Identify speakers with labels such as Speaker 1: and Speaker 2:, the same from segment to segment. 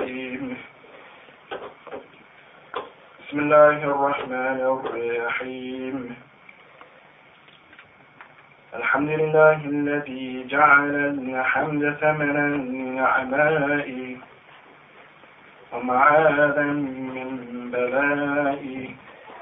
Speaker 1: الرجيم. بسم الله الرحمن الرحيم. الحمد لله الذي جعل الحمد ثمنا لنعمائي ومعاذا من بلائي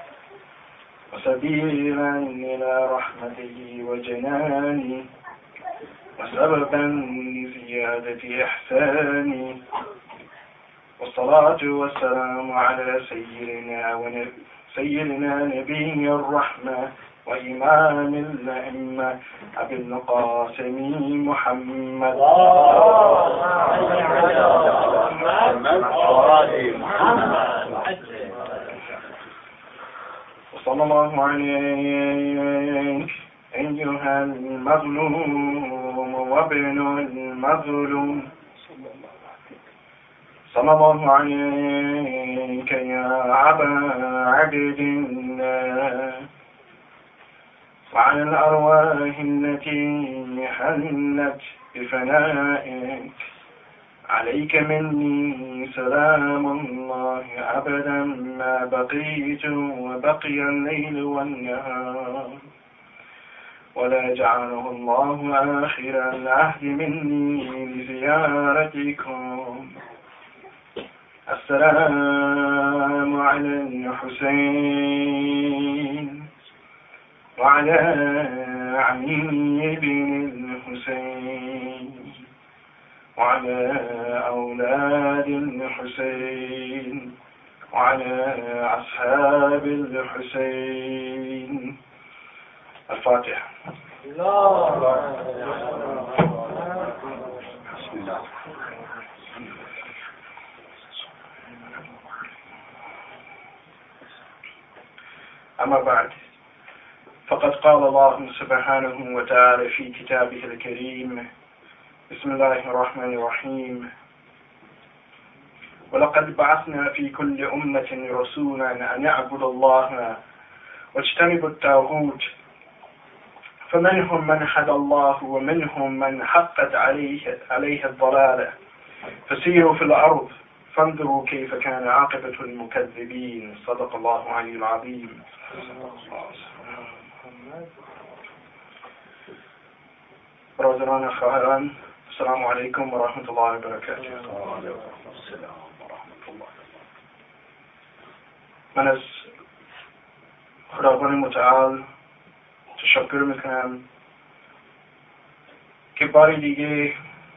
Speaker 1: وسبيلا إلى رحمته وجناني وسببا لزيادة إحساني، والصلاة والسلام على سيدنا نبي الرحمة وإمام الأئمة أبي القاسم محمد وصلى الله عليك أيها المظلوم وابن المظلوم، صلى الله عليك يا أبا عبد الله، وعلى الأرواح التي حلت بفنائك، عليك مني سلام الله أبدا ما بقيت وبقي الليل والنهار، ولا جعله الله آخر العهد مني لزيارتكم. السلام على الحسين وعلى علي بن الحسين وعلى أولاد الحسين وعلى أصحاب الحسين. الفاتحة. بسم الله. أما بعد، فقد قال الله سبحانه وتعالى في كتابه الكريم: بسم الله الرحمن الرحيم: ولقد بعثنا في كل أمة رسولا أن يعبدوا الله واجتنبوا الطاغوت، فمنهم من هدى الله ومنهم من حقت عليه الضلالة، فسيروا في الأرض فانظروا كيف كان عاقبة المكذبين. صدق الله العلي العظيم. برادران خواهران، السلام علیکم و رحمت الله و برکاته. من از خداوند متعال تشکر میکنم که باری دیگه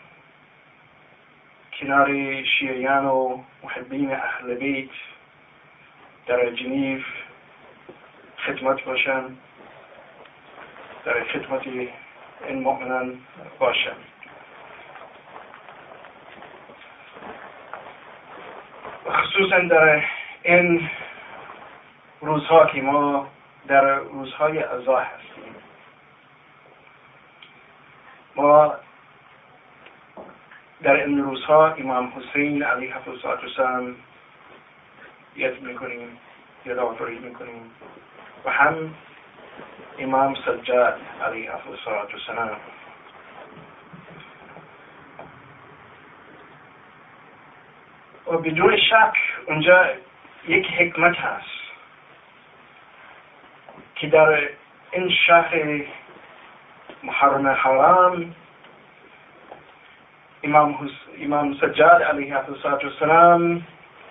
Speaker 1: کنار شیعیان و محبین اهل بیت در جنیو خدمت باشم، در خدمت این مؤمنان باشم. خصوصا در این روزها که ما در روزهای عزا هستیم، ما در این روزها امام حسین علیه السلام یاد میکنیم، یادآوری میکنیم، و هم امام سجاد علیه السلام. و بدون شک اونجا یک حکمت هست که در این شهر محرم حرام امام سجاد علیه السلام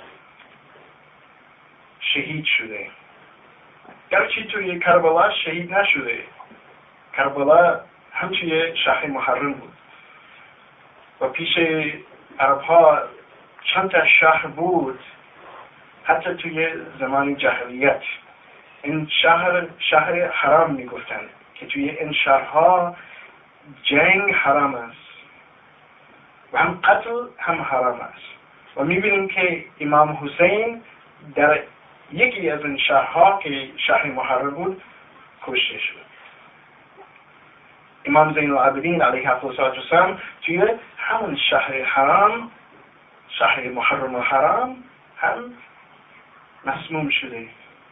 Speaker 1: شهید شده. گرچه توی کربلا شهید نشده، کربلا هم توی شهر محرم بود و پیش عرب ها چند تا شهر بود، حتی توی زمان جاهلیت این شهر حرام میگفتن که توی این شهرها جنگ حرام است و هم قتل هم حرام است. و میبینیم که امام حسین در یکی از این شهرها که شهر محرم بود کشته شد. امام زین العابدین علیه السلام توی همون شهر حرام، شهر محرم و حرام، هم مسموم شده،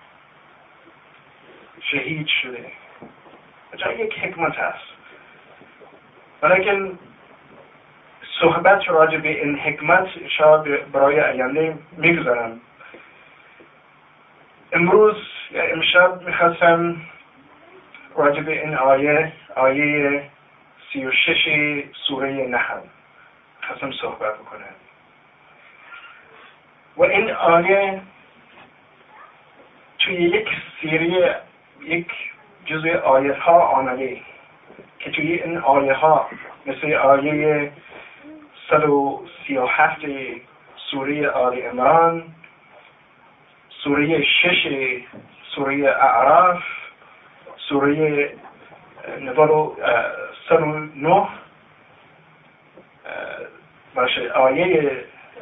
Speaker 1: شهید شده. جای یک حکمت هست. ولیکن صحبت راجع به این حکمت شاید برای آینده میگذارم. امشب میخواستم راجع به این آیه 36 سوره نحل خواستم صحبت بکنم. و این آیه توی یک سری یک جزء آیه ها آمده که توی این آیه ها مثل آیه 137 سوره آل عمران، سوره 6 سوره اعراف، سوره 109 باشه آیه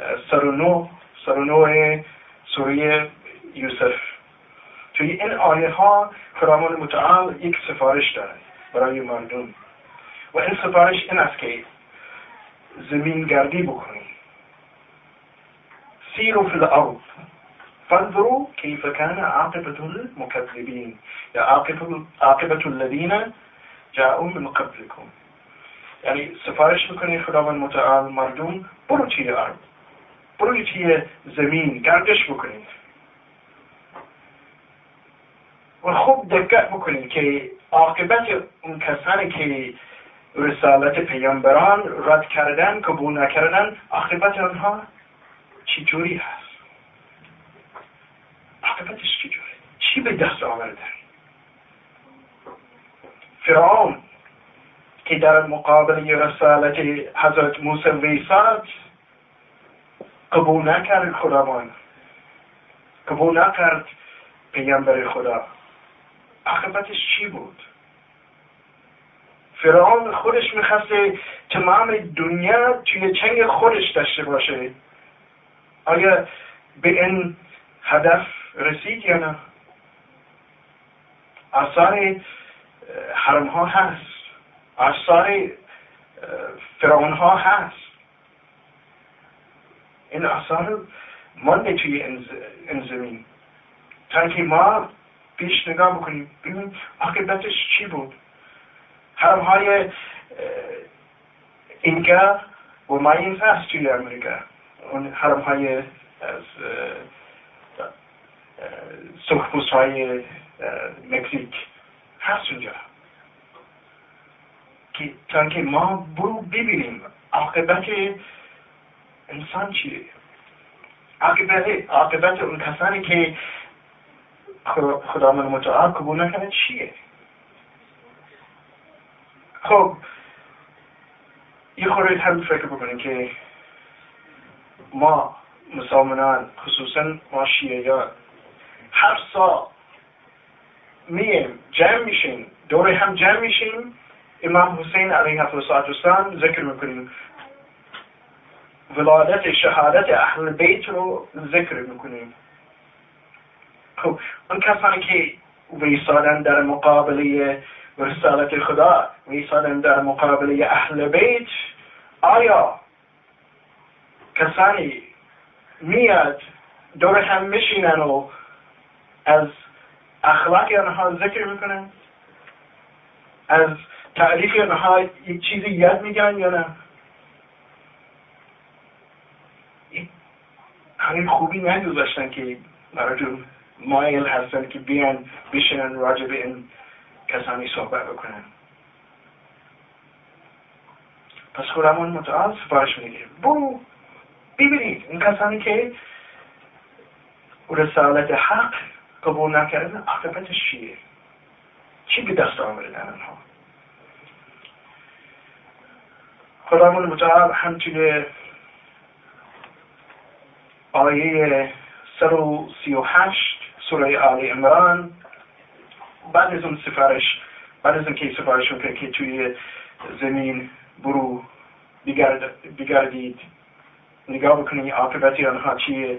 Speaker 1: 109 سوره یوسف. توی این آیه ها خداوند متعال یک سفارش داره برای مردم و این سفارش این است که زمین گردی بکنی. سیروا فی الارض فانظروا کیف کان عاقبة المکذبین یا عاقبة الذین جاءوا من قبلکم. یعنی سفارش میکنی خداوند متعال مردم برو توی ارض، برو توی زمین گردش بکنید و خوب دقت بکنید که عاقبت اون کسانی که رسالت پیامبران رد کردن، قبول نکردن، عاقبت آنها چطوری هست؟ عاقبتش چطوری؟ چی به دست آوردن؟ فرعون که در مقابل رسالت حضرت موسی وایساد، قبول نکرد خداوند، قبول نکرد پیامبر خدا. عاقبتش چی بود؟ فرعون خودش میخواسته تمام دنیا توی چنگ خودش داشته باشه. آیا به این هدف رسید یا نه؟ آثار حرم ها هست، آثار فرعون ها هست. این آثار مانده توی این زمین تا که ما پیش نگاه بکنیم ببینیم عاقبتش چی بود. حرم های اینکا و ماینز هست توی امریکا، اون حرم های سرخپوست های مکزیک هست اونجا تا که ما برو ببینیم عاقبت انسان چیه، عاقبت اون کسانی که خداوند متعال قبول نکنه چیه. خب یه خورده هم فکر بکنیم که ما مسلمانان، خصوصا ما شیعیان، هر سال جمع میشیم، دور هم جمع میشیم، امام حسین علیه السلام ذکر میکنیم، ولادت شهادت اهل بیت رو ذکر میکنیم. خب اون کسانی که ویسادن در مقابله رسالت خدا، ویسادن در مقابله اهل بیت، آیا کسانی میاد دور هم میشینن و از اخلاق آنها ذکر میکنن، از تعریف آنها یک چیزی یاد میگن یا نه؟ همین خوبی نگذاشتن که مردم مایل هستن که بیان بشینن راجع به این کسانی صحبت بکنن. پس خداوند متعال سفارش میگه برو ببینید این کسانی که رسالت حق قبول نکردن عاقبتش چیه، چی به دست آوردن آنها. خداوند متعال همچنین آیه 138 سوره آل عمران بعد از اون سفارش، بعد از اینکه سفارش میکنه که توی زمین برو بگردید نگاه بکنید عاقبت آنها چیه،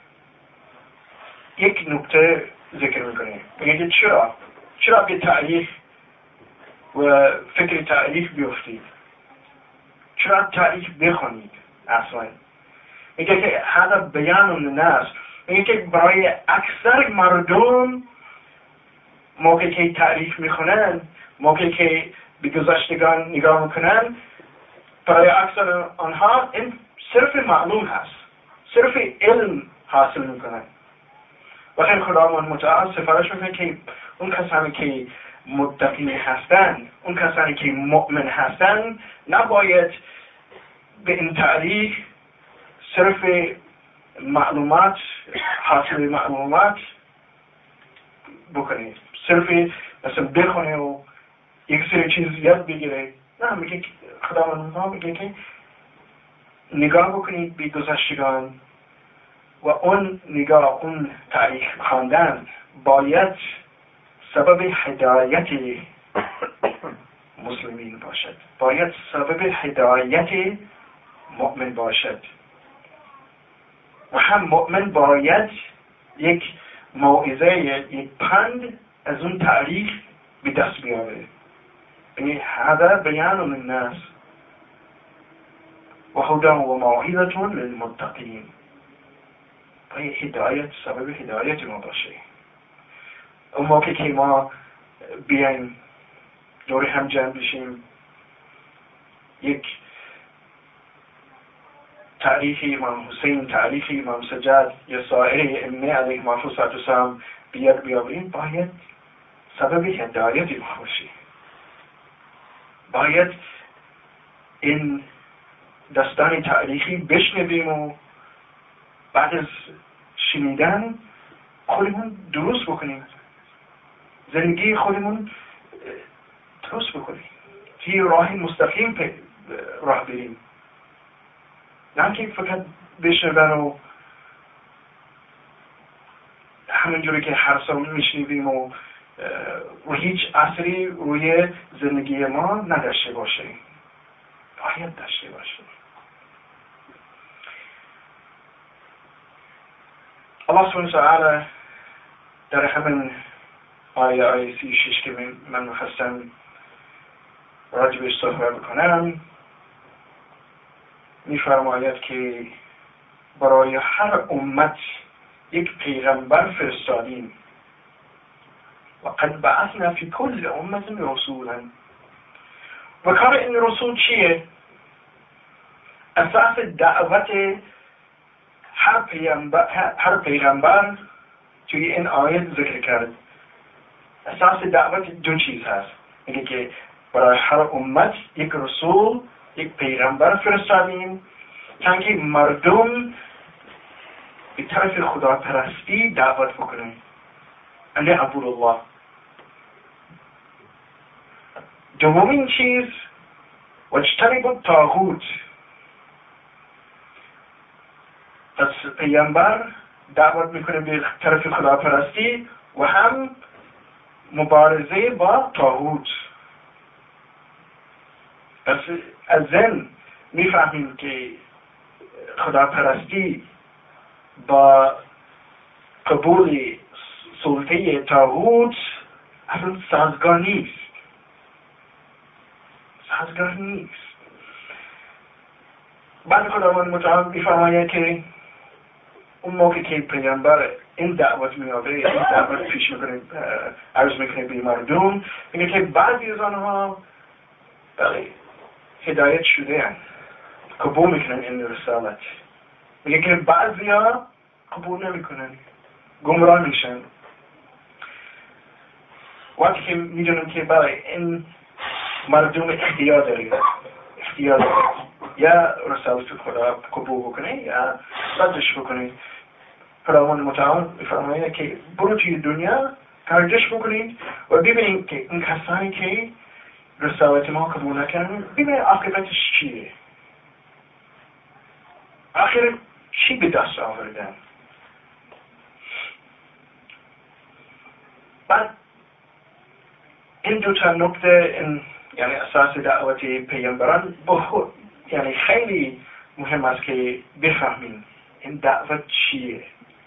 Speaker 1: یک نکته ذکر میکنه. میگه چرا به تاریخ و فکر تاریخ بیفتید، چرا تاریخ بخونید اصلا. میگه که هذا بیان الناس، میگه که برای اکثر مردم موقعی که تاریخ میخونن، موقعی که به گذشتگان نگاه میکنن، برای اکثر آنها این صرف معلوم هست، صرف علم حاصل میکنن. وقتی خداوند متعال سفارش میکنه که اون کسانی که متقی هستن، اون کسانی که مؤمن هستن، نباید به این تعریف صرف معلومات، حاصل معلومات بکنید، صرف مثلا بخونه و یک سری چیز یاد بگیره. نه، میگه خداوند میگه که نگاه بکنید به گذشتگان و اون نگاه، اون تاریخ خواندن باید سبب هدایت مسلمین باشد، باید سبب هدایت مؤمن باشد. و هم مؤمن باید یک موعظه، یک پند از اون تاریخ به دست بیاره. یعنی هذا بیان للناس و هدی و موعظة للمتقین. باید هدایت، سبب هدایت ما باشه. اون موقع که ما بیایم دور هم جمع بشیم، یک تاریخ امام حسین، تاریخ امام سجاد یا سایر ائمه علیهم السلام بیاد بیاوریم، باید سبب هدایت ما باشه. باید این داستان تاریخی بشنویم و بعد از شنیدن خودمون درست بکنیم، زندگی خودمون درست بکنیم، توی راه مستقیم راه بریم. نه که فقط بشنون و همینجوری که هر سال میشنویم و هیچ اثری روی زندگی ما نداشته باشه. باید داشته باشه. الله سبحانه وتعالی در همین آیه 36 که من میخواستم راجبش صحبت بکنم میفرماید که برای هر امت یک پیغمبر فرستادیم و قد بعثنا فی کل امت رسولا. و کار این رسول چیه؟ اساس دعوت هر پیغمبر توی این آیه ذکر کرد. اساس دعوت دو چیز هست. میگه که برای هر امت یک رسول، یک پیغمبر فرستادیم تا که مردم به طرف خداپرستی دعوت بکنن. ان اعبدوا الله. دومین چیز واجتنبوا الطاغوت. پس پیغمبر دعوت میکنه به طرف خداپرستی و هم مبارزه با طاغوت. پس از این میفهمیم که خداپرستی با قبول سلطه طاغوت اصلا سازگار نیست. سازگار نیست. بعد خداوند متعال میفرماید که اون موقع که پیغمبر این دعوت میابه، این دعوت پیش میکنه، عرض میکنه به مردم، میگه که بعضی از آنها بله هدایت شده هستند، قبول میکنن این رسالت. میگه که بعضی ها قبول نمیکنن، گمراه میشن. وقتی که میدونم که بله این مردم اختیار داره یا رسالت خدا قبول بکنه یا ردش بکنه. خداوند متعال میفرماید که برو توی دنیا گردش بکنید و ببینید که این کسانی که رسالت ما قبول نکردن، ببینید عاقبتش چیه، آخر چی به دست آوردن. بعد این دو تا نکته، این یعنی اساس دعوت پیامبران یعنی خیلی مهم است که بفهمیم این دعوت چیه.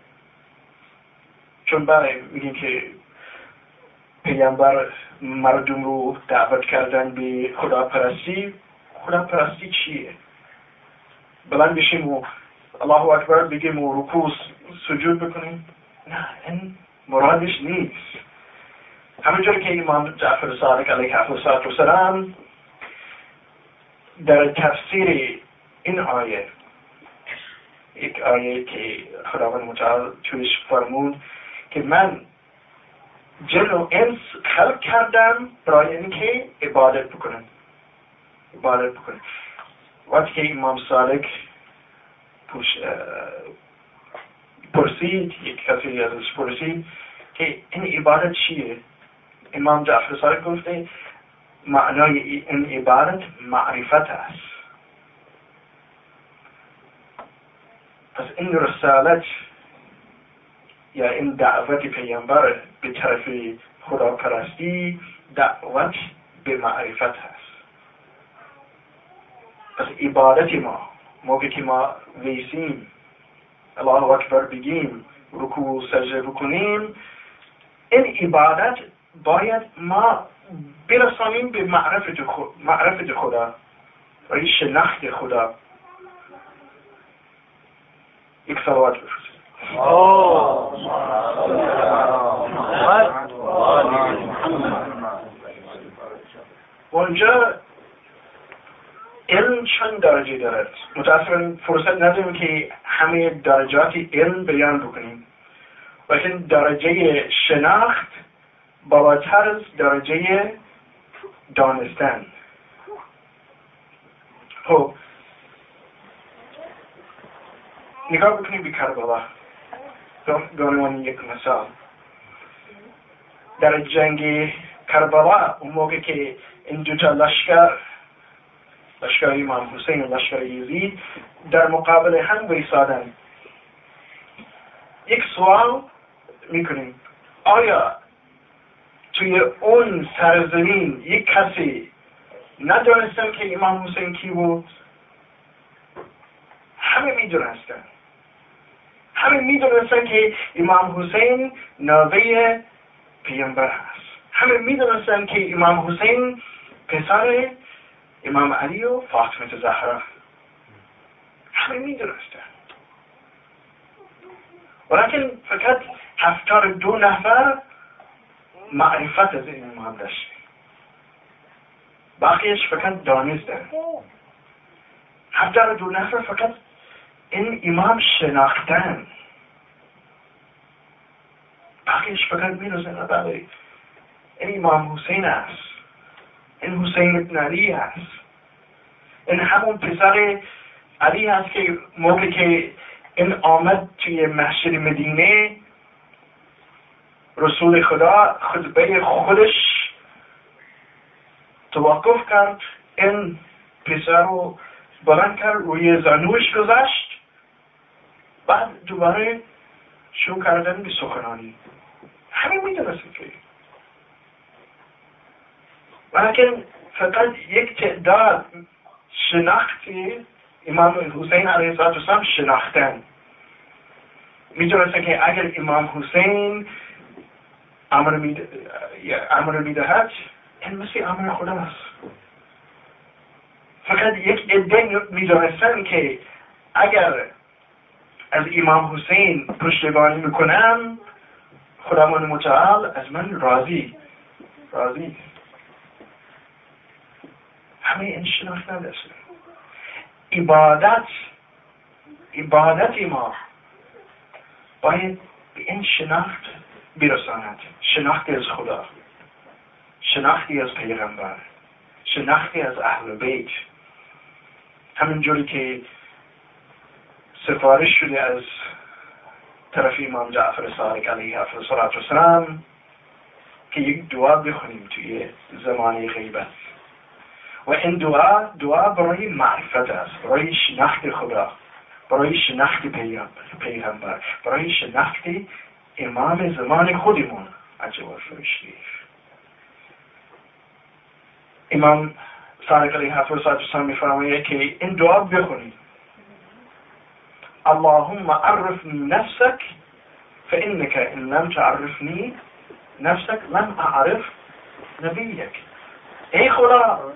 Speaker 1: چون برای میگیم که پیامبر مردم رو دعوت کردن به خداپرستی. خداپرستی چیه؟ بلند بشیم و الله اکبر بگیم و رکوع سجود بکنیم؟ نه، این مرادش نیست. همونجور که امام جعفر صادق علیه السلام در تفسیر این آیه، یک آیه که خداوند متعال تویش فرمود که من جن و انس خلق کردم برای اینکه عبادت بکنن. وقتی که امام صادق پرسید، یک کسی ازش پرسید که این عبادت چیه؟ امام جعفر صادق گفته معنای این عبادت معرفت است. پس این رسالت یا این دعوت پیامبر به طرف خداپرستی دعوت به معرفت هست. پس عبادت ما موقعی که ما ویسیم الله اکبر بگیم، رکوع و سجده بکنیم، این عبادت باید ما برسانیم به معرفت خدا و شناخت خدا. یک صلوات بفرستید. اونجا علم چند درجه دارد؟ متاسفانه فرصت نداریم که همه درجات علم بیان بکنیم، لیکن درجه شناخت بالاتر از درجه دانستن. خب نگاه بکنیم به کربلا. دانوانی یک مثال در جنگ کربلا، اون موقع که این دوتا لشکر امام حسین و لشکر یزید در مقابل هم وایسادن، یک سوال میکنیم: آیا توی اون سرزمین یک کسی ندانستن که امام حسین کی بود؟ همه میدونستن. همه میدونستن که امام حسین نوه پیامبر هست. همه میدونستن که امام حسین پسر امام علی و فاطمه زهرا. همه میدونستن، ولیکن فقط 72 نفر معرفت از این امام داشت، باقیش فقط دانستن. 72 نفر فقط این امام شناختن، باقیش فقط میدونستن بله این امام حسین است، این حسین ابن علی است، این همون پسر علی است که موقعی که این آمد توی مسجد مدینه، رسول خدا خطبه خودش توقف کرد، این پسر رو بلند کرد، روی زانوش گذاشت، بعد دوباره شروع کردن به سخنرانی. همین میدونستن که ولیکن فقط یک تعداد شناختی امام حسین علیه السلام شناختن. میدونستن که اگر امام حسین امر میدهد این مثل امر خداست. فقط یک عده میدونستن که اگر از امام حسین پشتیبانی میکنم خداوند متعال از من راضی. همه این شناخت نداشتن. عبادت ما باید به این شناخت برساند. شناختی از خدا، شناختی از پیغمبر، شناختی از اهل بیت. همینجوری که سفارش شده از طرف امام جعفر صادق علیه السلام که یک دعا بخونیم توی زمانه غیبت، و این دعا برای معرفت است، برای شناخت خدا، برای شناخت پیغمبر، برای شناخت امام زمان خودمون عجب و شریف. امام صادق علیه السلام میفرماید که این دعا بخونید: اللهم عرفني نفسك فإنك إن لم تعرفني نفسك لم أعرف نبيك. ای خدا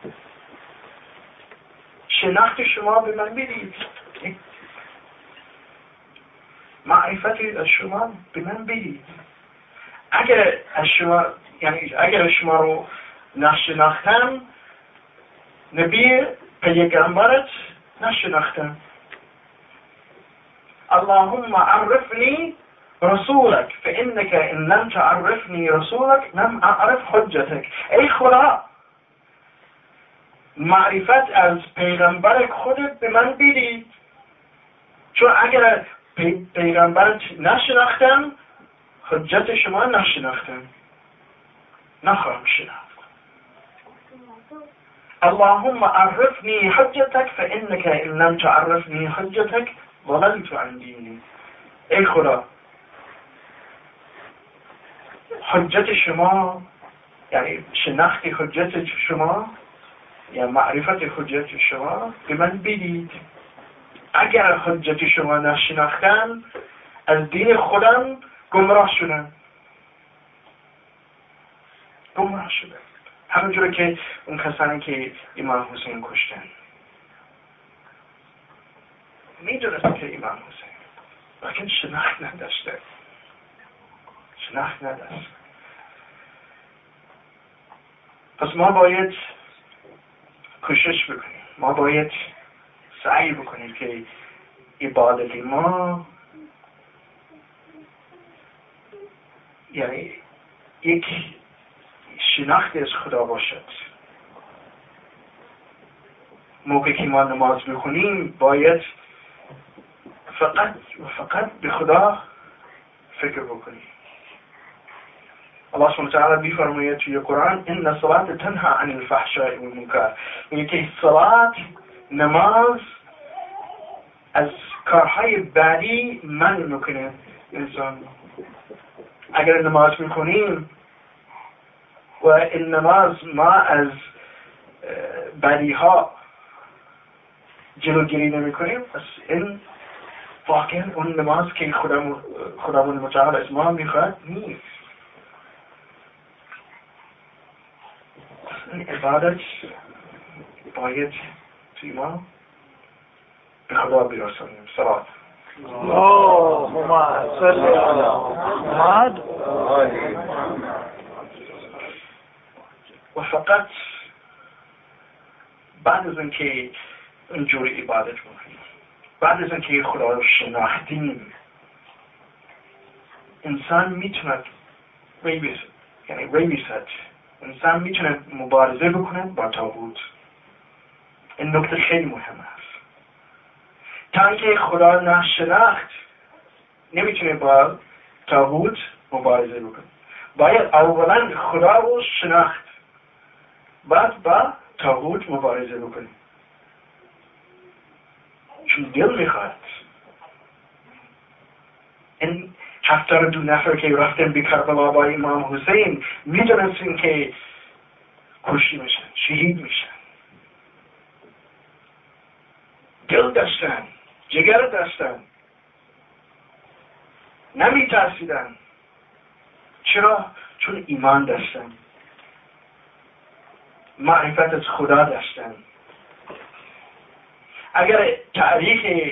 Speaker 1: شناخت شما به من بدید، معرفت از شما به من بدید. اگر از شما رو نشناختم، نبی پیغمبرت نشناختم. اللهم عرفني رسولك فإنك إن لم تعرفني رسولك لم أعرف حجتك. ای خدا معرفت از پیغمبر خودت به من بدید، چون اگر پیغمبرت نشناختم حجت شما نشناختم، نخواهم شناخت. اللهم عرفني حجتك فإنك إن لم تعرفني حجتك ضللت عن ديني. ای خدا حجت شما، یعنی شناخت حجت شما یا معرفت حجت شما به من بدید. اگر حجت شما نشناختم از دین خودم گمراه شدم. همونجور که اون کسانی که امام حسین کشتن میدونست که امام حسین لیکن شناخت نداشته. پس ما باید کوشش بکنیم، ما باید سعی بکنیم که عبادت ما یعنی یک شناخت از خدا باشد. موقعی که ما نماز بخونیم باید فقط به خدا فکر بکنیم. الله سبحانه و تعالی می‌فرماید توی قرآن ان الصلاة تنهى عن الفحشاء والمنکر، میگه که صلات، نماز از کارهای بدی منع میکنه انسان. اگر نماز میکنیم و این نماز ما از بدی ها جلوگیری نمیکنیم، پس این واقعا اون نماز که خداوند متعال از ما میخواد نیست. این عبادت باید توی ما به خدا برسونیم. صلات
Speaker 2: اللهم صل علی محمد.
Speaker 1: و فقط بعد از اینکه اینجور عبادت میکنیم، بعد از اینکه خدا رو شناختیم، انسان میتونه ریبیست، انسان میتونه مبارزه بکنه با طاغوت. این نکته خیلی مهم است. تا اینکه خدا نشناخت نمیتونه با طاغوت مبارزه بکنه. باید اولا خدا رو شناخت، بعد با طاغوت مبارزه بکنه. چون دل میخواد. این 72 نفر که رفتن به کربلا با امام حسین میدونستن که کشته میشن، شهید میشن. دل داشتن، جگر داشتن، نمیترسیدن. چرا؟ چون ایمان داشتن، معرفت از خدا داشتن. اگر تاریخ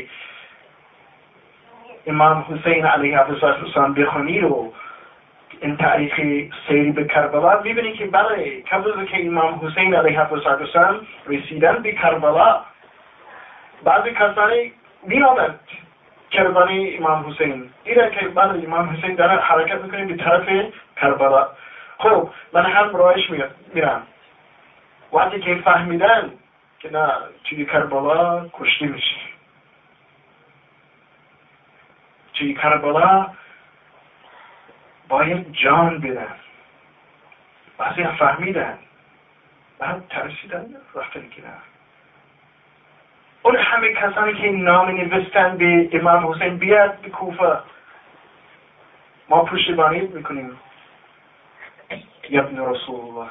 Speaker 1: امام حسین علیه السلام بخونی و این تاریخ سیری به کربلا میبینی که بله، قبل از که امام حسین علیه السلام رسیدن به کربلا، بعضی کسانی میامد کربلا امام حسین دیدن که بله امام حسین داره حرکت میکنه به طرف کربلا. خب من هم راهش میرم. وقتی که فهمیدن که نه توی کربلا کشته میشه، توی کربلا باید جان بدن، بعضی هم فهمیدن، بعد ترسیدن رفتن که نه. اون همه کسانی که نام نوشتن به امام حسین بیاد به کوفه، ما پشتیبانی میکنیم ابن رسول الله.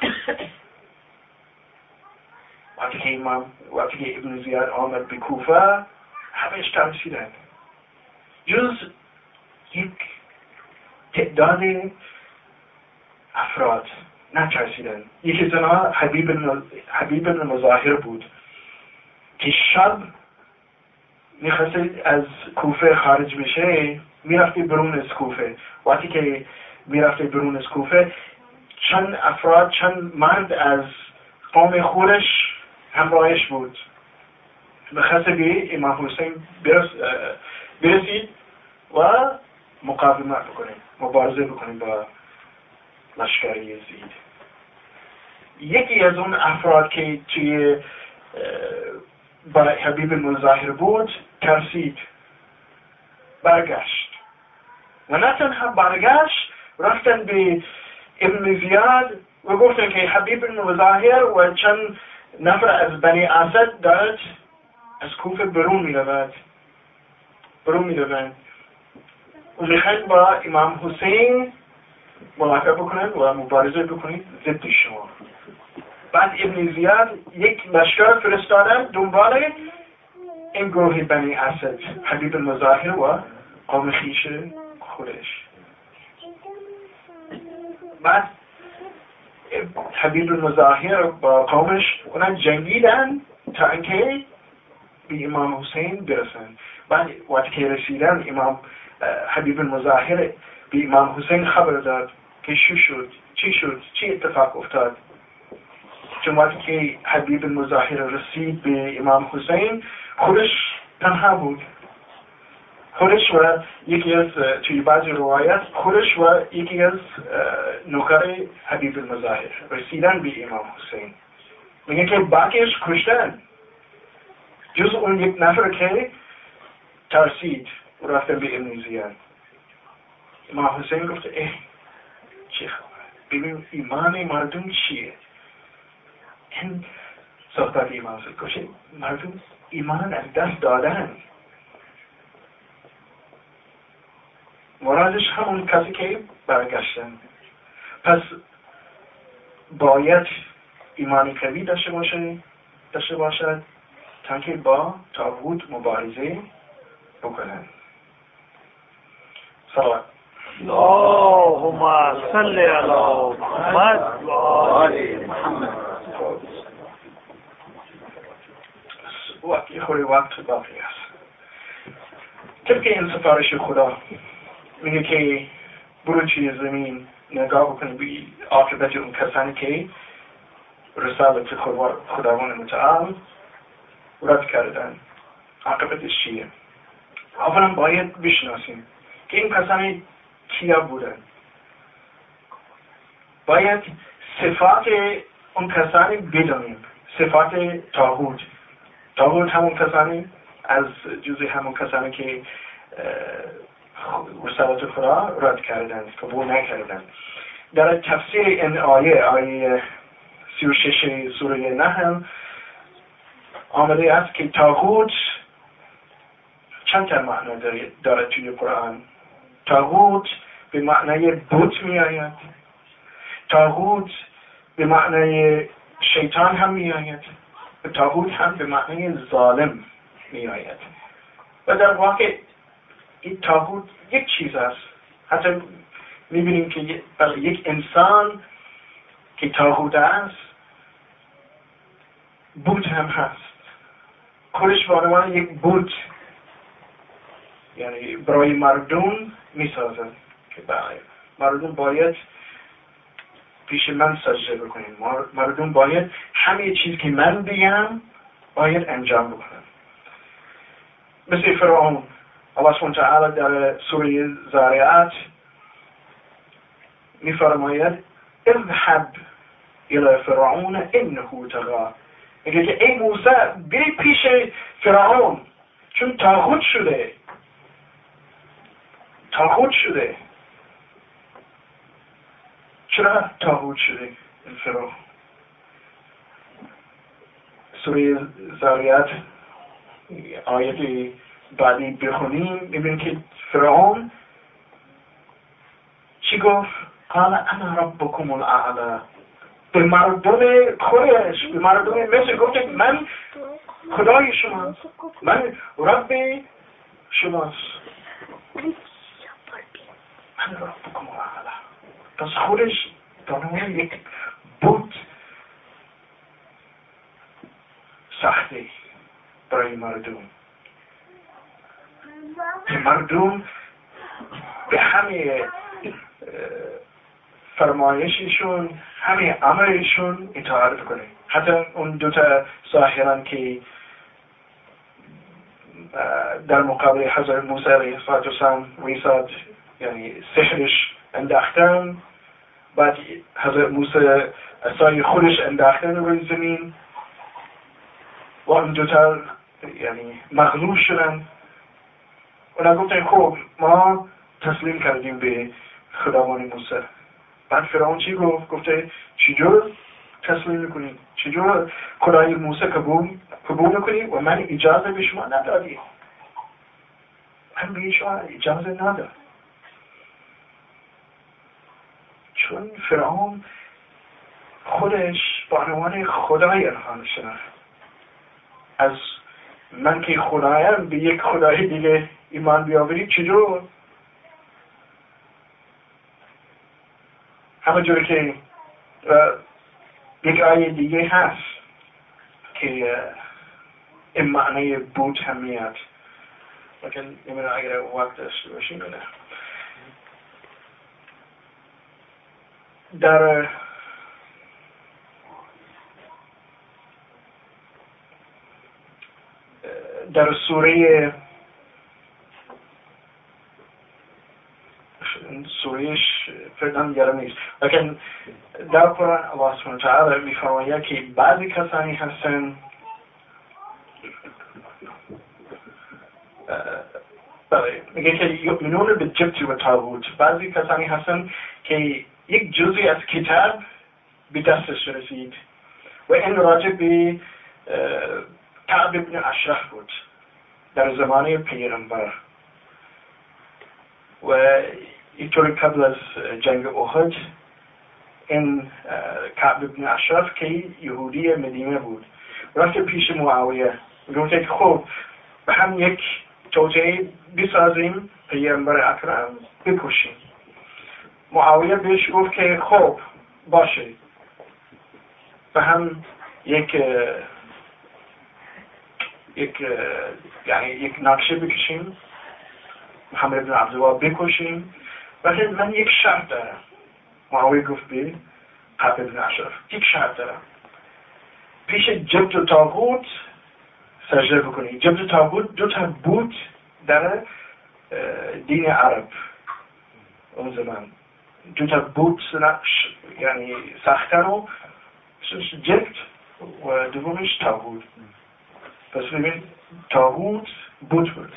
Speaker 1: وقتی که ابن زیاد آمد به کوفه همهش ترسیدن، جز یک تعداد افراد نترسیدن. یکی از آنها حبیب بن مظاهر بود که شب میخواست از کوفه خارج بشه، میرفتی برون از کوفه. وقتی که میرفتی برون از کوفه چند مرد از قوم خودش همراهش بود میخواسته به امام حسین برسید و مقاومت بکنه، مبارزه بکنه با لشکر یزید. یکی از اون افراد که توی با حبیب المظاهر بود ترسید، برگشت و نه تنها برگشت، رفتن به ابن زیاد و گفتن که حبیب المظاهر و چند نفر از بنی اسد دارد از کوفه برون میروند و میخواید با امام حسین ملاقات بکنن و مبارزه بکنید ضد شما. بعد ابن زیاد یک لشکر فرستادن دنبال این گروه بنی اسد، حبیب المظاهر و قوم خویش خودش. بعد حبیب المظاهر با قومش اونا جنگیدن تا اینکه به امام حسین برسن. بعد وقتی که رسیدن امام حبیب المظاهر به امام حسین خبر داد که چی شد چی اتفاق افتاد. چون وقتی که حبیب المظاهر رسید به امام حسین خودش تنها بود، خودش و یکی از توی بعضی روایت خودش و یکی از نوکر حبیب المظاهر رسیدن به امام حسین. میگه که باقیش کشتن جز اون یک نفر که ترسید و رفتن به ابن زیاد. امام حسین گفت چه خبر؟ ببین ایمان مردم چیه؟ این صحبت امام حسین گفت مردم ایمان از دست دادن، مرادش همون کسی که برگشتن. پس باید ایمانی قوی داشته باشد تا که با طاغوت مبارزه بکنن. صلوات.
Speaker 2: اللهم صل علی محمد و آل محمد.
Speaker 1: وقت باقی است. طبق این سفارش خدا میگه که برو توی زمین نگاه بکنی به عاقبت اون کسانی که رسالت خداوند متعال رد کردن. عاقبتش چیه؟ اولا باید بشناسیم که این کسانی کیا بودن. باید صفات اون کسانی بدانیم. صفات طاغوت همون کسانی از جزء همون کسانی که رسالت خدا رد کردن، قبول نکردن. در تفسیر این آیه 36 سوره نحل آمده است که طاغوت چند تا معنا دارد توی قرآن. طاغوت به معنای بت می آید، طاغوت به معنای شیطان هم می آید، طاغوت هم به معنای ظالم می آید. و در واقع این طاغوت یک چیز است. حتی می بینیم که یک انسان که طاغوت است بت هم هست. خودش به عنوان یک بت یعنی برای مردم می سازد که مردم باید پیش من سجده بکنیم، مردم باید همه چیز که من بگم باید انجام بکنم. مثل فرعون، الله سبحانه وتعالی در سوره زاریات می فرماید اذهب الى فرعون انه طغى. میگه که ای موسی بری پیش فرعون چون طاغوت شده. چرا طاغوت شده این فرعون؟ سوره زاریات آیه بعدی بخونیم میبینیم که فرعون چی گفت؟ قال انا ربكم الاعلى. به مردم خودش، به مردم مصر گفت من خدای شماست، من رب شماست، من ربكم الاعلى. پس خودش دانوان یک بود سخته برای مردم که مردم به همه فرمایششون، همه امرشون اطاعت کنه. حتی اون دوتا ساحران که در مقابل حضرت موسی علیه السلام ویساد یعنی سحرش انداختن. بعد حضرت موسی عصای خودش انداختن روی زمین و این دوتا یعنی مغلوب شدن. اونا گفتن خب ما تسلیم کردیم به خداوند موسی. بعد فرعون چی گفت؟ گفته چجور تسلیم میکنی؟ چجور خدای موسی قبول میکنی و من اجازه به شما ندادی؟ من به شما اجازه نداد. چون فرعون خودش با عنوان خدای انها شدن. از من که خدایم به یک خدای دیگه ایمان بیاورید چجور؟ همه جوری که یک آیه دیگه هست که این معنی بود هم میاد، لیکن نمیدونم اگر وقت داشته باشیم نه. در سوره سوریش فردان یادم نیست، لیکن در قرآن الله سبحانه وتعالی میفرماید که بعضی کسانی هستن میگه که یؤمنون بالجبت و طاغوت. بعضی کسانی هستن که یک جزئی از کتاب به دستش رسید و این راجع به کعب ابن اشرف بود در زمان پیغمبر و اینطور قبل از جنگ احد این کعب ابن اشرف که یهودی مدینه بود رفت پیش معاویه گفت که خب به هم یک توطئه بسازیم پیغمبر اکرم بکشیم. معاویه بهش گفت که خب باشه به هم یک نقشه بکشیم، محمد بن عبدالله بکشیم، ولی من یک شرط دارم. معاویه گفت به کعب بن اشرف یک شرط دارم، پیش جبت و طاغوت سجده بکنی. جبت و طاغوت دو تا بود در دین عرب اون زمان، دو تا بود یعنی ساختن و جبت و دومش طاغوت. پس ببین طاغوت بود.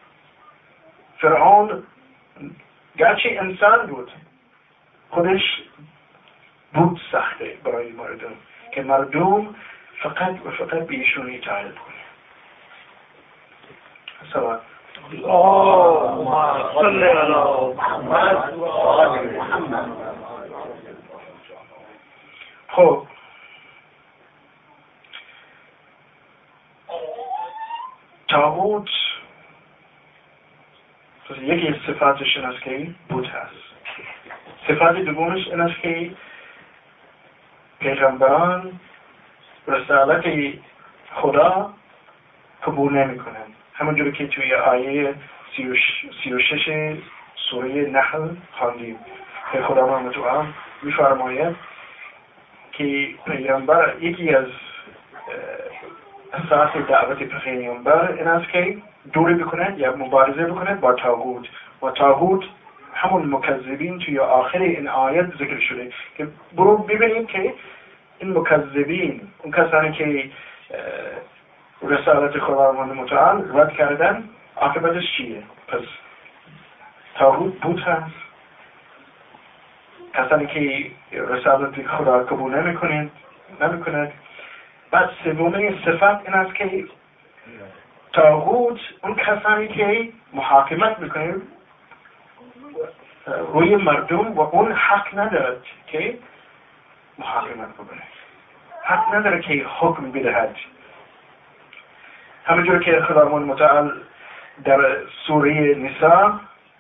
Speaker 1: فرعون گرچه انسان بود خودش بود ساخته برای مردم که مردم فقط و فقط به ایشون اطاعت کنه. صلوات
Speaker 2: اللهم صل علی محمد و آل محمد.
Speaker 1: خب طاغوت یکی از صفاتش این است که بود هست. صفات دومش این است که پیغمبران رسالت خدا قبول نمی کنند. همونجوری که توی آیه 36 سوره نحل خواندیم که خداوند متعال می‌فرماید که پیغمبر یکی از اساس دعوت پیغمبر این است که دوری بکنند یا مبارزه بکنند با طاغوت و طاغوت همون مکذبین توی آخر این آیت ذکر شده که برو ببینیم که این مکذبین اون کسانی که رسالت خداوند متعال رد کردن عاقبتش چیه؟ پس طاغوت بود هست، کسانی که رسالت خدا قبول نمیکنند. بعد سومین صفت این است که طاغوت اون کسانی که محاکمت میکنه روی مردم و اون حق ندارد که محاکمت بکنه، حق نداره که حکم بدهد. همونجور که خداوند متعال در سوره نساء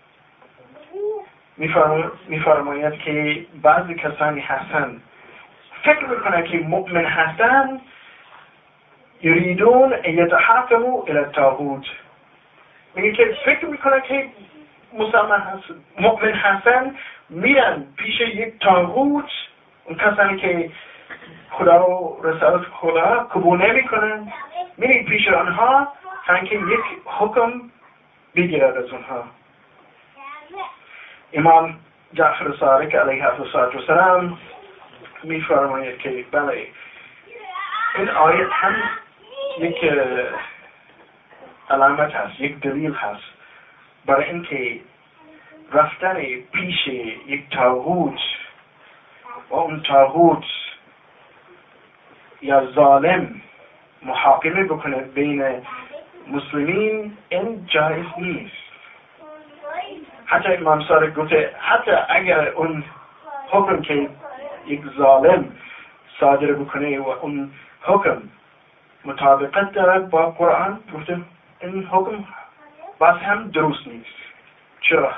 Speaker 1: میفرماید که بعضی کسانی هستن فکر میکنن که مؤمن هستن، یریدون یتحاکموا الی الطاغوت، میگه که فکر میکنن که مسلمان هستن، مؤمن هستن، میرن پیش یک طاغوت، اون کسانی که خدا و رسالت خدا قبول نمیکنن، میرن پیش آنها تا اینکه یک حکم بگیرد از اونها. امام جعفر صادق علیه السلام میفرماید که بله این آیت هم یک علامت هست، یک دلیل هست برای اینکه رفتن پیش یک طاغوت و اون طاغوت یا ظالم محاکمه بکنه بین مسلمین این جایز نیست. حتی امام صادق گفته حتی اگر اون حکم که یک ظالم صادر بکنه و اون حکم مطابقت دارد با قرآن، گفته این حکم باز هم درست نیست. چرا؟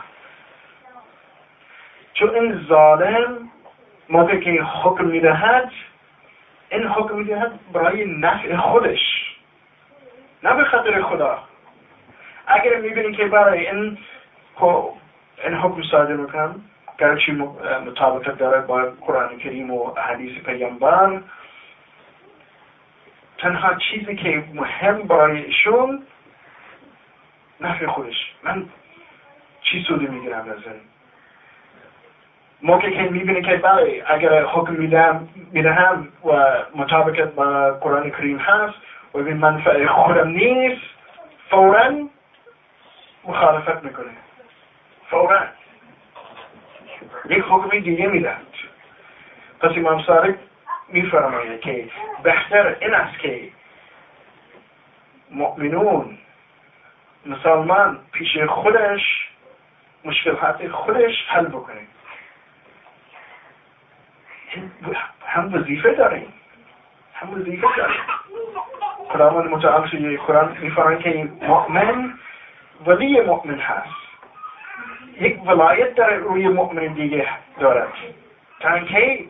Speaker 1: چون این ظالم موقع که حکم میدهد این حکم میدهد برای نفع خودش، نه به خاطر خدا. اگر میبینی که برای این حکم صادر میکنم گرچه مطابقت دارد با قرآن کریم و حدیث پیامبر، تنها چیزی که مهم برای ایشون نفع خودش، من چی سودی میگیرم از این. موقع که میبینه که بله اگر حکم میدهم و مطابقت با قرآن کریم هست و به منفعه خودم نیست، فوراً مخالفت میکنه، فوراً یک حکمی دیگه میدهد. پس امام صادق میفرماید که بهتر این است که مؤمنون مسلمان پیش خودش مشکلات خودش حل بکنه. هم وظیفه داریم، خداوند متعال توی قرآن میفرماید که مؤمن ولی مؤمن هست، یک ولایت داره روی مؤمن دیگه دارد تا اینکه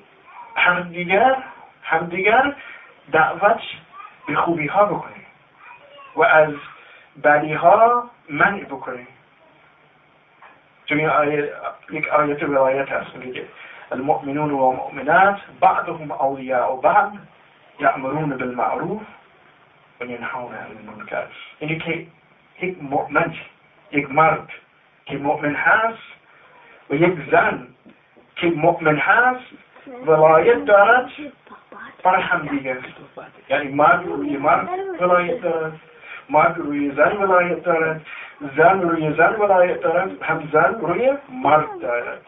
Speaker 1: همدیگر دعوت به خوبی ها بکنه و از بدی ها منع بکنه. چون یک آیت ولایت هست میگه المؤمنون و مؤمنات بعضهم اولیاء بعض یأمرون بالمعروف و ینهون عن المنکر. یعنی که یک مؤمن، یک مرد که مؤمن هست و یک زن که مؤمن هست ولایت دارد برای هم دیگر. یعنی مرد روی مرد ولایت دارد، مرد روی زن ولایت دارد، زن روی زن ولایت دارد، هم زن روی مرد دارد.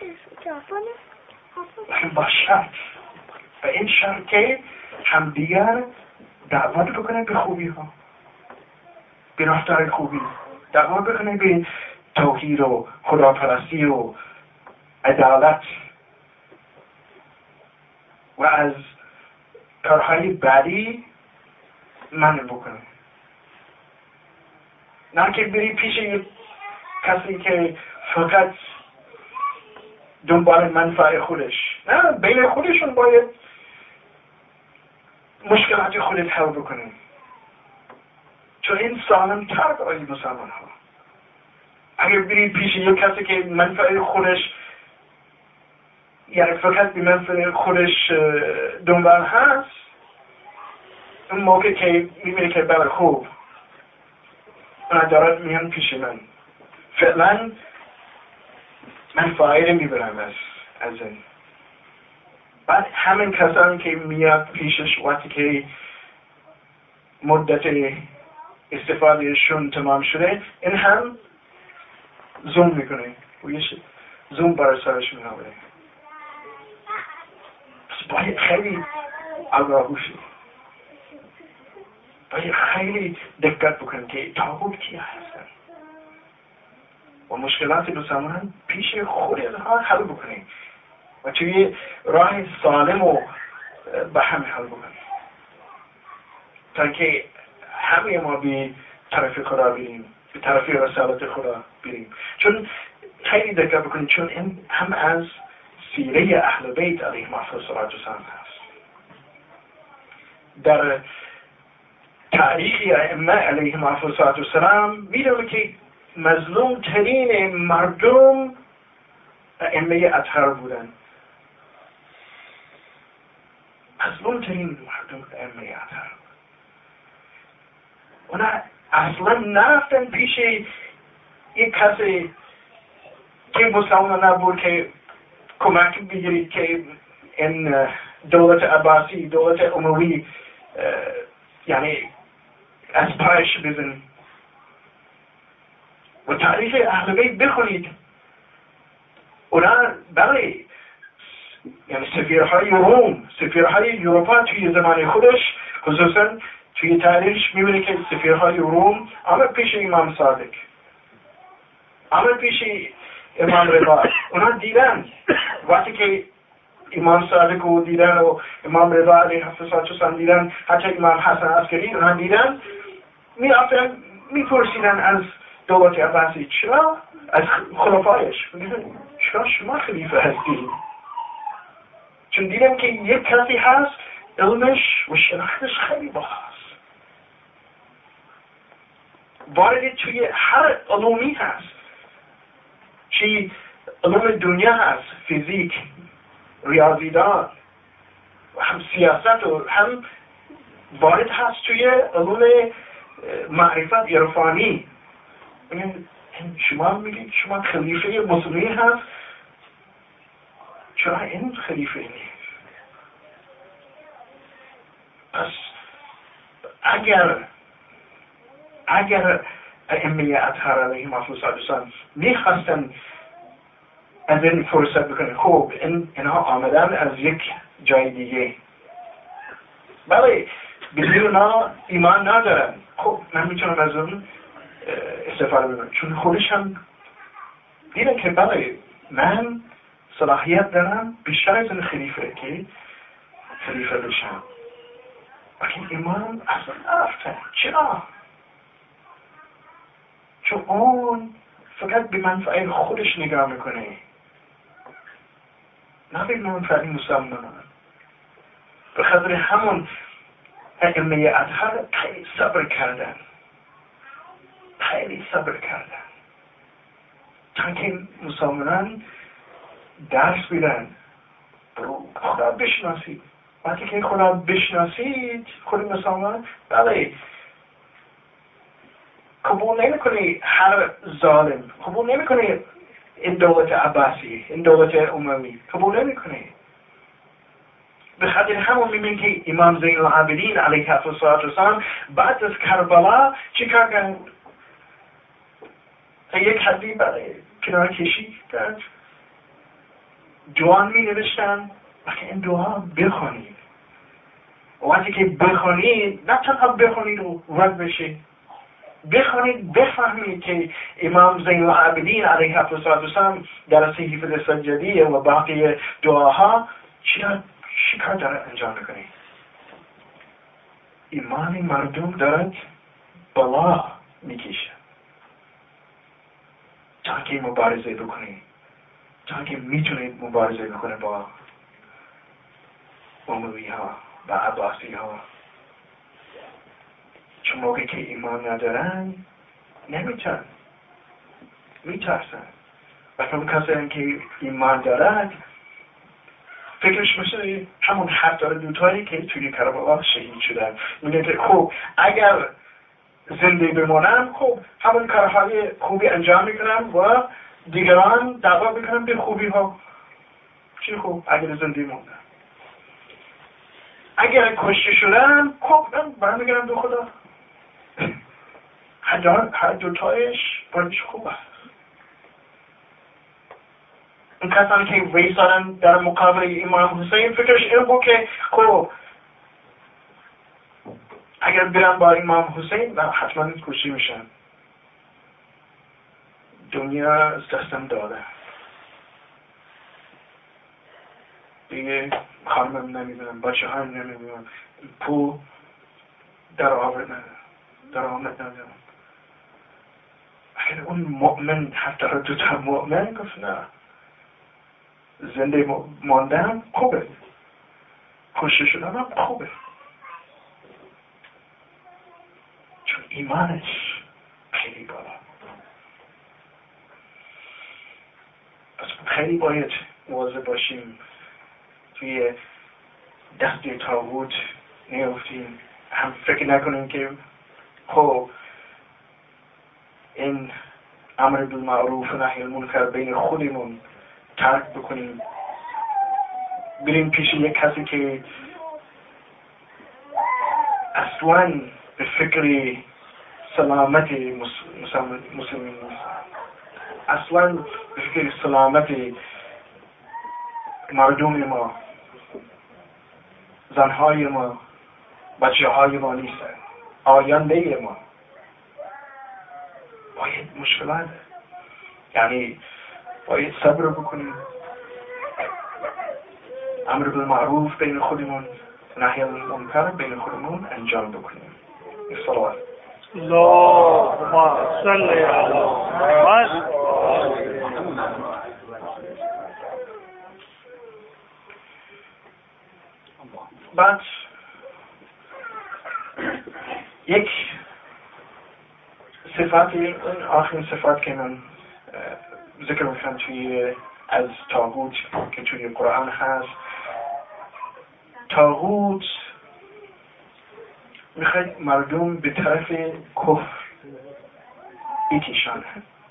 Speaker 1: با شرط، به این شرط که هم دیگر دعوت بکنه به خوبی ها، به رفتار خوبی، دعوت بکنه به توحید و خداپرستی و عدالت و از کارهای بدی منع بکنه. نه که بری پیش یک کسی که فقط دنبال منفعه خودش، نه، بین خودشون باید مشکلات خودت حل بکنه. چون این سالم تر برای مسلمان ها. اگر بری پیش یک کسی که منفعه خودش، یعنی فقط به منفعه خودش دنبال هست، اون موقع که میبینی که بله خوب اونا دارد میان پیش من، فعلا من فایده میبرم از این. بعد همین کسانی که میاد پیشش وقتی که مدت استفادهشون تمام شده، این هم زوم میکنه و یه زوم برای سرش میکنه. پس باید خیلی آگاه باشی، باید خیلی دقت بکنی که طاغوت کیا هستن و مشکلات مسلمان پیش خودها حل بکنی و توی راه سالم و به همه حل بکنی تا که همه ما به طرف خدا بریم، به طرف رسالت خدا بریم. چون خیلی دقت بکنید، چون این هم از سیره اهل بیت علیهم السلام هست. در تاریخ ائمه علیهم السلام می‌دونیم که مظلوم ترین مردم ائمه اطهار بودن. مظلوم ترین مردم ائمه اطهار. اونا اصلا نرفتن پیش یک کسی که مسلمان نبود که کمک بگیرید که این دولت عباسی، دولت اموی یعنی از پایش بزن. و تاریخ اهل بیت بخونید، اونا بله یعنی سفیرهای روم، سفیرهای اروپا توی زمان خودش خصوصا توی تاریخ میبینی که سفیرهای روم آمد پیش امام صادق، آمد پیش امام رضا. اونا دیدن وقتی که امام صادق رو دیدن و امام رضا علیه السلام دیدن، حتی امام حسن عسکری اونا دیدن، میرفتن میپرسیدن از دولت عباسی چرا از خلفایش چرا شما خلیفه هستید؟ چون دیدم که یک کسی هست علمش و شناختش خیلی بالاست، وارد توی هر علومی هست، چی علوم دنیا هست، فیزیک، ریاضیدان و هم سیاست و هم وارد هست توی علوم معرفت عرفانی. شما میگید شما خلیفه مسلمی هست، چرا این خلیفه نیست؟ پس اگر ائمه اطهر علیهم السلام میخواستن از این فرصت بکنن، خب اینها آمدن از یک جای دیگه، بله بدون اونا ایمان ندارن، خب من میتونم از اون استفاده بکنم، چون خودش هم دیدن که بله من صلاحیت دارم بیشتر از این خلیفه که خلیفه بشم. ولی ایمان اصلا نرفتن. چرا؟ چون اون فقط به منفعه خودش نگاه میکنه، نه به منفعه مسلمانان. به خاطر همون ائمه اطهر خیلی صبر کردن، خیلی صبر کردن تا که مسلمانان درس بیدن خدا بشناسید. وقتی که خدا بشناسید خود مسلمان، بله قبول نمیکنی هر ظالم، قبول نمیکنی این دولت عباسی، این دولت اموی، قبول نمیکنی. به خاطر همون میبینی که امام زین العابدین علیه السلام بعد از کربلا چی کار کردن؟ یک حدی برای کنار کشی کرد، دعا می نوشتن وقتی این دعا بخونید، وقتی که بخونید نه تنها بخونید و رد بشید، بخونید بفهمید که امام زین العابدین علیه السلام در صحیفه سجدیه و باقی دعاها چی کار داره انجام میکنید. ایمان مردم دارد بالا میکشه تا که مبارزه بکنید، تا که میتونید مبارزه بکنه با اموی ها و عباسی ها. چون موقعی که ایمان ندارن نمیتونن، میترسن. و چون کسی که ایمان دارد فکرش مثل همون 72 تایی که توی کربلا شهید شدن. میگه که خب اگر زنده بمونم خب همون کارهای خوبی انجام میکنم و دیگران دعوا میکنم به خوبی ها. چی خوب اگر زنده موندم؟ اگر کشته شدم خب من برمیگردم به خدا. هر دوتایش برایش خوب است. اون کسانی که ویسادن در مقابل امام حسین فکرش این بود که خب اگر برم با امام حسین حتما کشته میشن، دنیا از دستم داده، دیگه خانمم نمیبینم، بچه هم نمیبینم، پول در آمد ندارم. اگر اون مؤمن حتی دوتا مؤمن گفت نه، زنده ماندن خوبه، کشته شدن خوبه، چون ایمانش خیلی بالا. پس خیلی باید مواظب باشیم توی دست طاغوت نیفتیم. هم فکر نکنیم که خب این امر بالمعروف و نهی المنکر بین خودمون ترک بکنیم، بریم پیش یک کسی که اصلا به فکر سلامت مسلمین نیست، اصلا به فکر سلامت مردم ما، زنهای ما، بچه های ما نیستن، آینده ما. باید مشکلات، یعنی باید صبر بکنیم، امر بالمعروف بین خودمون، نهی عن المنکر بین خودمون انجام بکنیم. صلوات.
Speaker 2: اللهم صل علی محمد.
Speaker 1: بعد یک صفت، آخرین صفت که من ذکر میکنم توی از طاغوت که توی قرآن هست، طاغوت میخواد مردم به طرف کفر بکشن،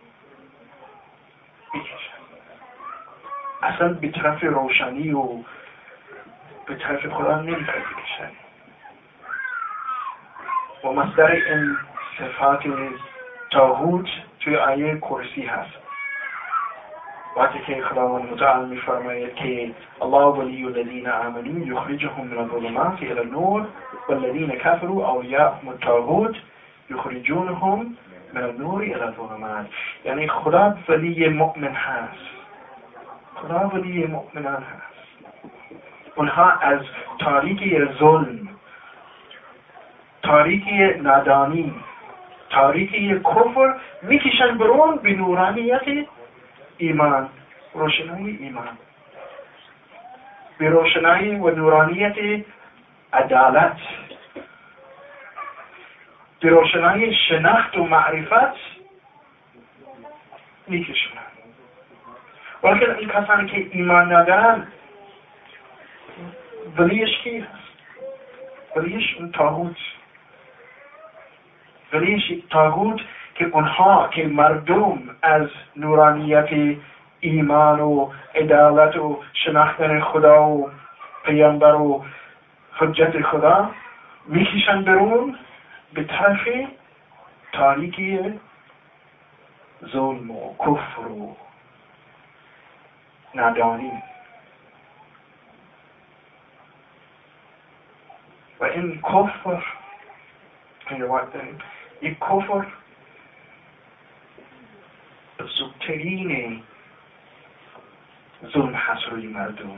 Speaker 1: اصلا به طرف روشنی و به طرف خدا نمیخواد بکشن. و مصدر این صفات طاغوت توی آیه کرسی هست، وقتی که خداوند متعال میفرماید که الله ولی الذین آمنوا یخرجهم من الظلمات الی النور والذین کفروا اولیاءهم الطاغوت یخرجونهم من النور الی الظلمات. یعنی خدا ولی مؤمن هست، خدا ولی مؤمنان هست، اونها از تاریکی ظلم، تاریکی نادانی، تاریکی کفر میکشن برون به نورانیت ایمان، روشنایی ایمان، به روشنایی و نورانیت عدالت، به روشنایی شناخت و معرفت میکشن. ولیکن این کسانی که ایمان ندارن ولیش کی هست؟ ولیش اون طاغوت، ولیش طاغوت که اونها که مردم از نورانیت ایمان و عدالت و شناختن خدا و پیامبر و حجت خدا میکشن برون به طرف تاریکی ظلم و کفر و نادانی. و این کفر، یک کفر بزرگترین ظلم هست روی مردم.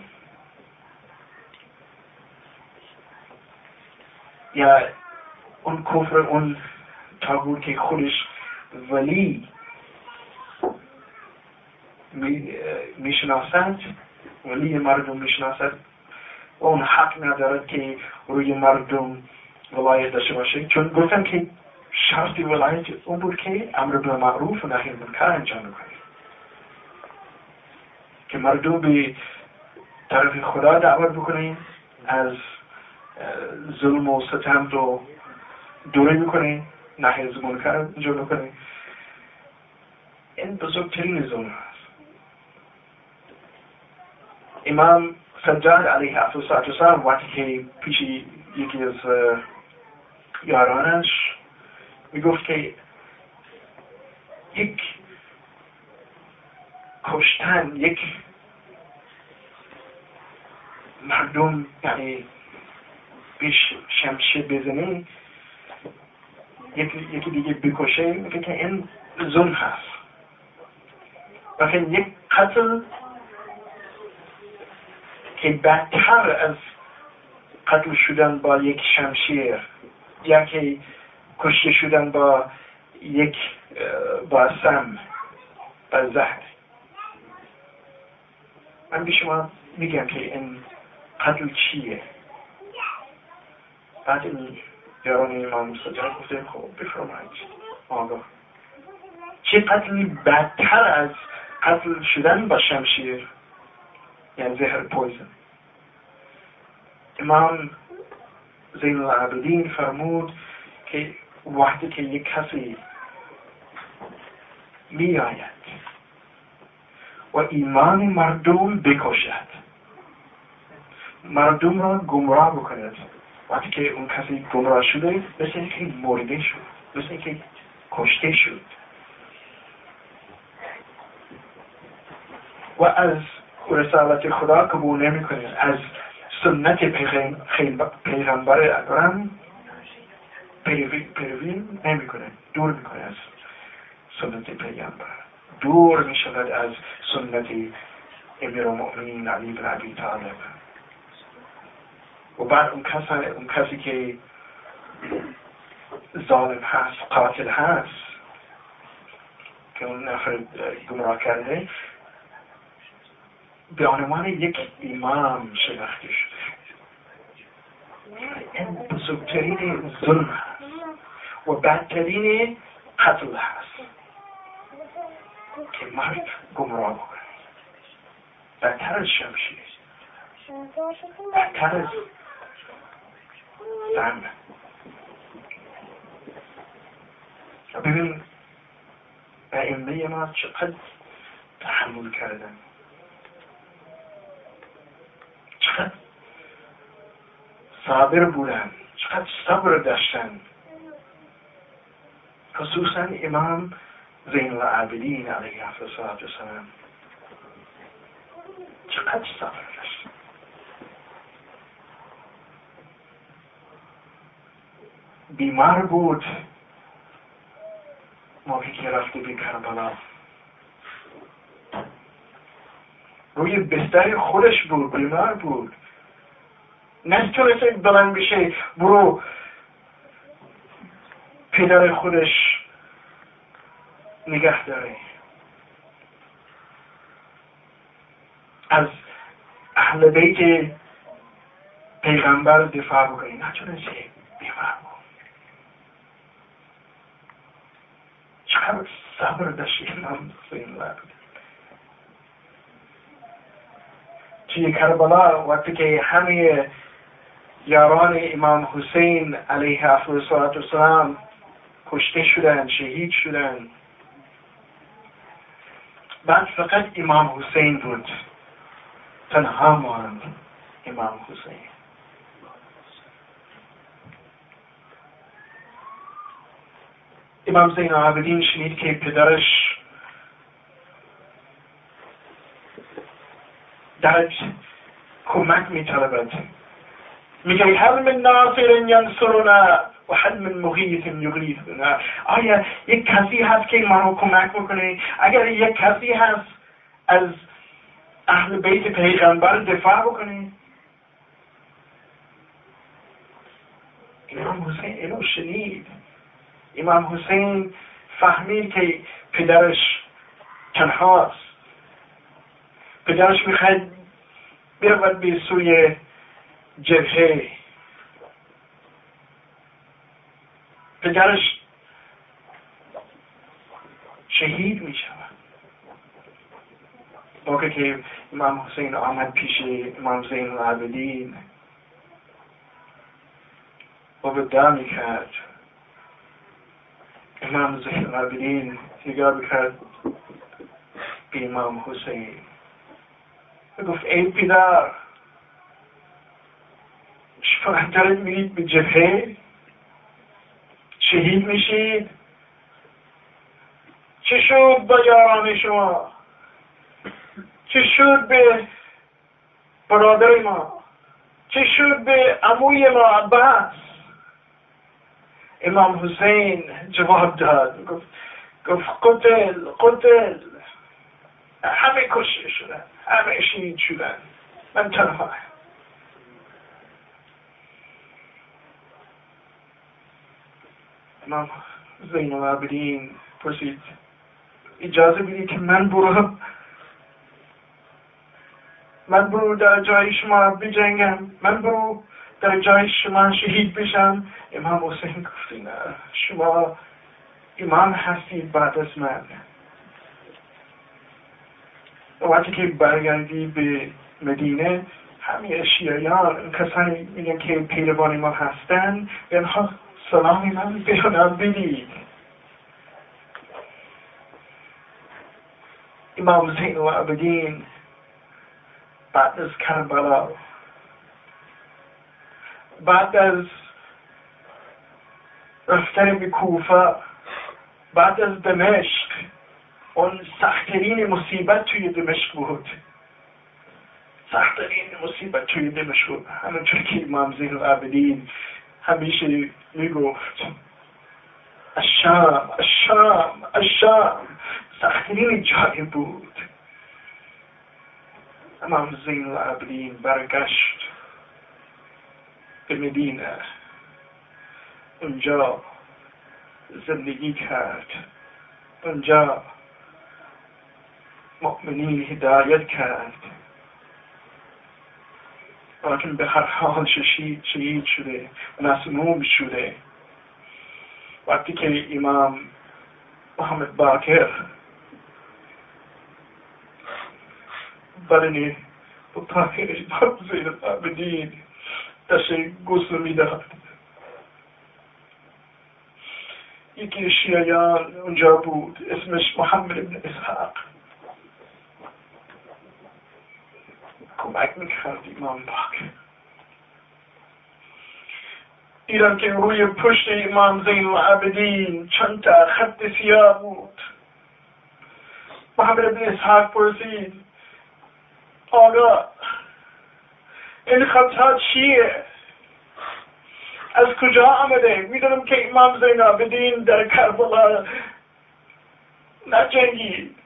Speaker 1: یا اون کفر، اون طاغوت که خودش ولی میشناسد، ولی مردم میشناسد و اون حق ندارد که روی مردم ولایت داشته باشه، چون گفتم که شرط ولایت اون بود که امر بالمعروف و نهی عن المنکر انجام کنه، که مردم به طرف خدا دعوت بکنه، از ظلم و ستم رو دوری بکنه، نهی عن المنکر انجام بکنه. این بزرگترین ظلم هست. امام سجاد علیه السلام وقتی که پیش یکی از یارانش میگفت که یک کشتن، یک مردم یعنی بیش شمشیر بزنه، یکی دیگه بکشه، میگه که این ظلم هست. لیکن یک قتل که بدتر از قتل شدن با یک شمشیر یا که کشته شدن با یک با سم، با زهر. من به شما میگم که این قتل چیه؟ بعد این یاران امام سجاد گفته خب بفرمایید آقا، چه قتلی بدتر از قتل شدن با شمشیر، یعنی زهر پویزن؟ امام زین العابدین فرمود که وقتی که یک کسی می آید و ایمان مردم بکشد، مردم را گمراه بکند. وقتی که اون کسی گمراه شده مثل اینکه مرده شد، مثل اینکه کشته شد و از رسالت خدا قبول نمی کنید، از سنت پیغمبر اکرم پیروی نمی کنید، دور می کنید از سنت پیغمبر، دور می شود از سنت امیرالمؤمنین علی بن ابی طالب. و بعد اون کسی که ظالم هست، قاتل هست، که اون نفر گمراه کرده، به عنوان یک امام شناخته شده. این بزرگترین ظلم هست و بدترین قتل هست که مرد گمراه بکنه، بدتر از شمشیر، بدتر از زن. ببین ائمه ما چقدر تحمل کردن، چقدر صابر بودن، چقدر صبر داشتن، خصوصا امام زین العابدین علیه السلام چقدر صبر داشتن. بیمار بود موقعی که رفته به کربلا، روی بستر خودش بود، بیمار بود، نتونسته بلند بشه برو پدر خودش نگه داره، از اهل بیت پیغمبر دفاع بکنه، نتونسته، بیمار بود. چقدر صبر داشت امام حسین العابدین. توی کربلا وقتی که همه یاران امام حسین علیه السلام کشته شدن، شهید شدن، بعد فقط امام حسین بود، تنها ماند امام حسین. امام زین العابدین شنید که پدرش در کمک می‌طلبد، میگه هل من ناصر ینصرنا و هل من مغیث یغیثنا. آیا یک کسی هست که ما رو کمک میکنه؟ اگر یک کسی هست از اهل بیت پیغمبر دفاع بکنه؟ امام حسین اینو شنید. امام حسین فهمید که پدرش تنهاست، پدرش میخواد برود به سوی جبهه، پدرش شهید می شود. موقع که امام حسین آمد پیش امام زین العابدین و وداع می کرد، امام زین العابدین نگاه بکرد به امام حسین و گفت ای پدر، شما دارید میرید به جبهه، شهید میشید، چه شد با یاران شما؟ چه شد به برادر ما؟ چه شد به عموی ما عباس؟ امام حسین جواب داد، گفت قتل، همه کشته شدن، همه شهید شدن، من تنها. امام زین العابدین پرسید اجازه بدید که من برو در جای شما بجنگم، من برو در جای شما شهید بشم. امام حسین گفت نه، شما امام هستید بعد از من. وقتی که برگردی به مدینه، همه شیعیان کسانی میگن که پیروان ما هستن، به آنها سلامی من بدید. امام زین العابدین بعد از کربلا، بعد از رفتن به کوفه، بعد از دمشق، اون سخت‌ترین مصیبت توی دمشق بود. سخت‌ترین مصیبت توی دمشق بود. همونطور که امام زین العابدین همیشه میگفت الشام الشام الشام، سخت‌ترین جای بود. امام زین العابدین برگشت به مدینه، اونجا زندگی کرد، اونجا مؤمنین هدایت کرد، لیکن به هر حال شهید شده و مسموم شده. وقتی که امام محمد باقر بدن طاهر امام زین العابدین دست غسل میداد، یکی شیعیان اونجا بود اسمش محمد ابن اسحاق، کمک میکرد امام باقر. دیدم که روی پشت امام زین العابدین چند تا خط سیاه بود. محمد ابن اسحاق پرسید آقا این خطها چیه؟ از کجا آمده؟ میدونم که امام زین العابدین در کربلا نجنگید،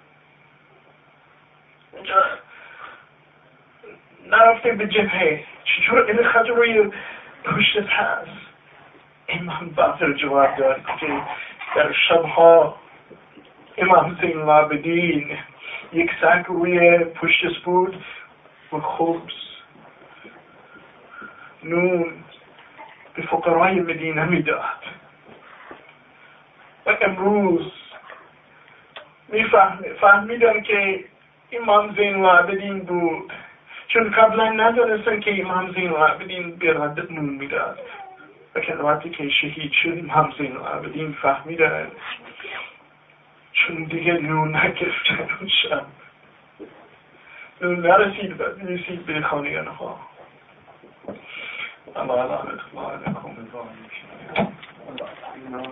Speaker 1: نرفته به جبهه، چطور این خط روی پشتت هست؟ امام باقر جواب داد که در شبها امام زین العابدین یک سگ روی پشتش بود و خبز نون به فقرای مدینه میداد. و امروز فهمیدن که امام زین العابدین بود، چون قبلا ندانستن که امام زین العابدین برادت نون میداد. لیکن وقتی که شهید شد امام زین العابدین فهمیدن، چون دیگه نون نگرفتن اون شب، نون نرسید به خانه آنها. الله علیکم.